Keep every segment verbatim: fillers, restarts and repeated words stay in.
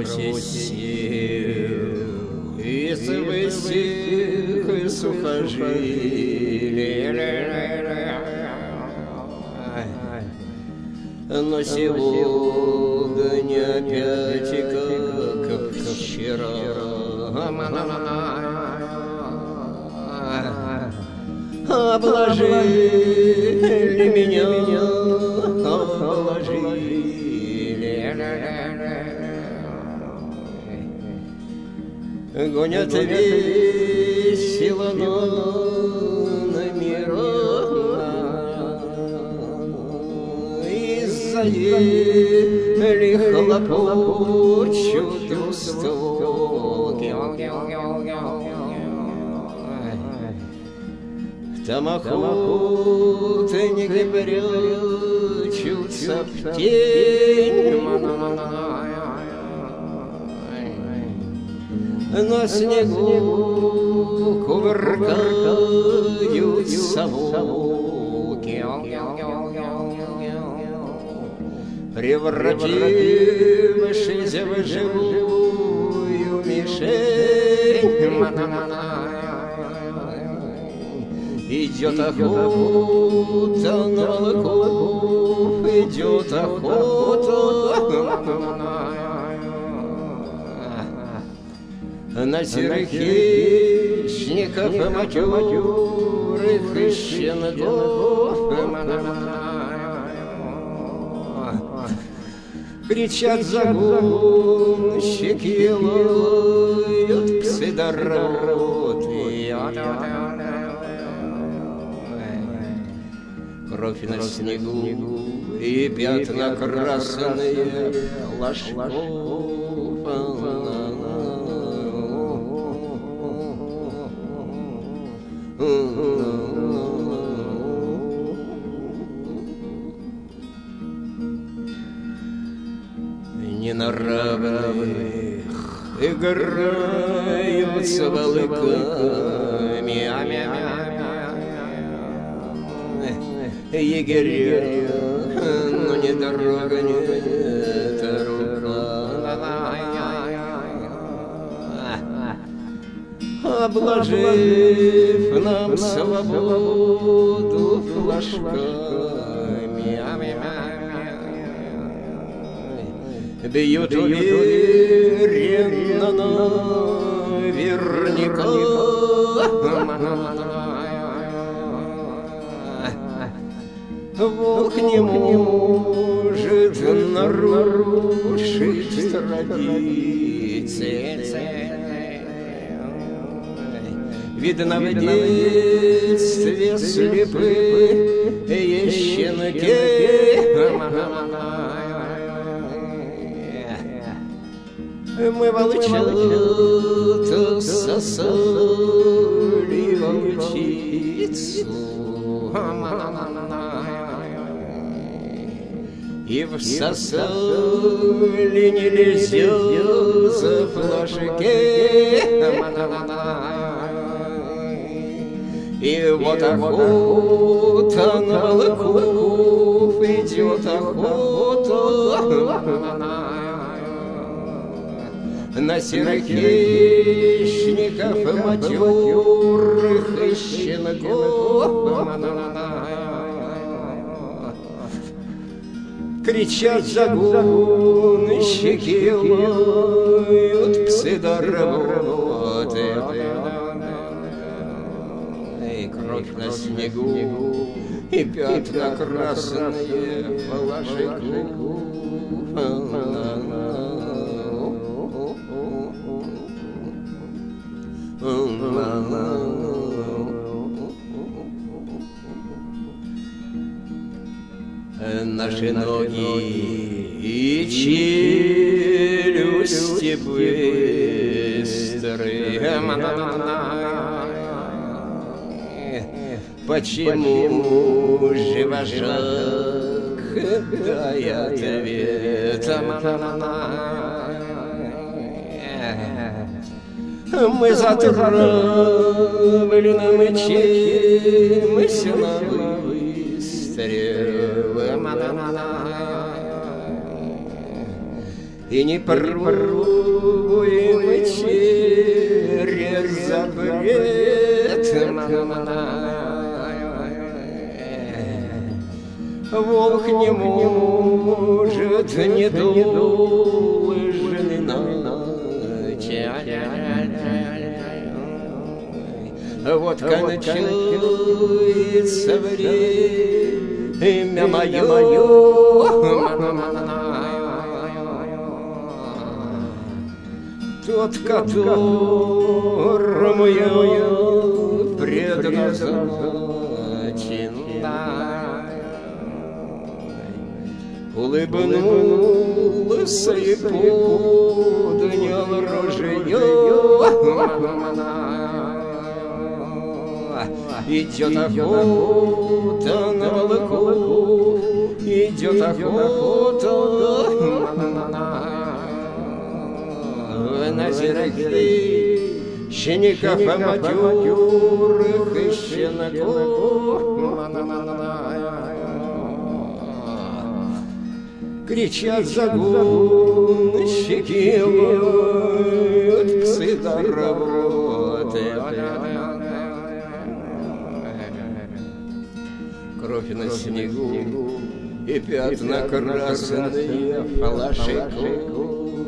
рвусь сил из высих сухожилий, но сегодня опять как вчера обложили меня, обложили, гонят весело на мира, из-за ели хлопочут усталки. Там охотники прячутся в тень, на снегу кувыркаются волки. Превратившись в живую мишень, идет охота на волков, идет охота на серых хищников, матерых и щенков. Кричат загонщики, лают псы дороты. Кровь на снегу и пятна красные ложков. Не на равных играются волками егеря, но не дорога, не эта рука. Обложив нам свободу флажками, бьют уверенно наверняка. Волк не может нарушить традиции. Видно в детстве слепые щенки. Мы волчата сосали волчицу и всосали нельзя за флажки. И вот охота на волков, идет охота на серых хищников, матерых и щенков. Кричат загонщики, лают псы дороты. И кровь на снегу, и пятна красные флажков. Наши ноги и челюсти быстрые. Почему же вожак дай ответ? Мы затравлены мчимся на выстрел. И не пробуем через запрет. Волк не может не должен иначе. Вот кончается время мое, тот, которому я предназначен, улыбнулся и поднял ружье. Идет охота на волков, идет охота на серых щенков, матерых и щенков. Кричат загонщики, лают псы до работы. Кровь на снегу и пятна красные фалашиков.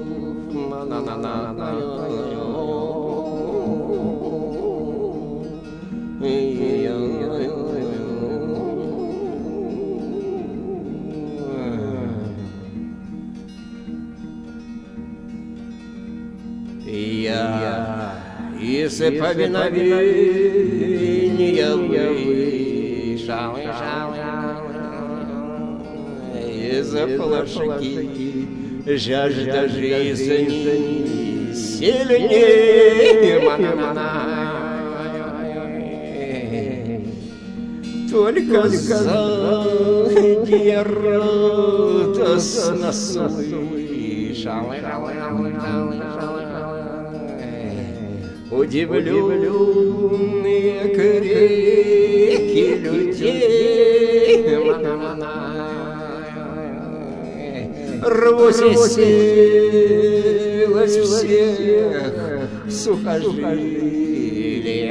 Я из повиновения вышел из-за фалашики, жажда жизни сильнее. Только сзади радостно слышал удивленные крики людей. Рвусь и силась всех сухожилий,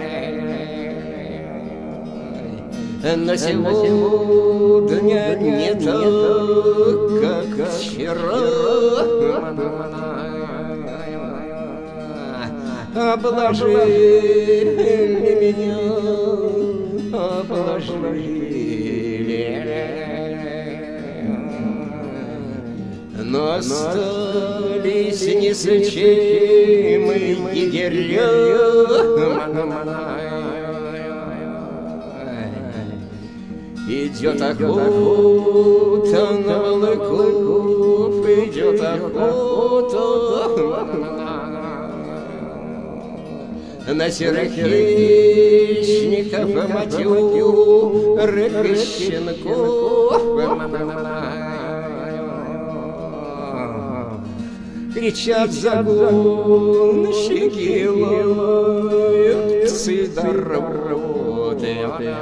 но сегодня не так, как вчера. Обложили меня, обложили, но остались несочимые егеря. Идет охота на волков, идет охота на серых хищников, матерых и щенков. Кричат загонщики, лают псы до работы.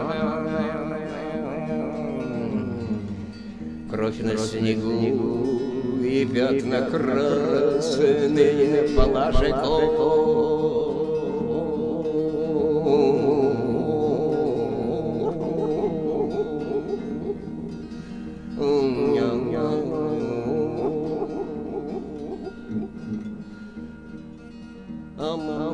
Кровь на снегу и пятна красные фалашиков. Um,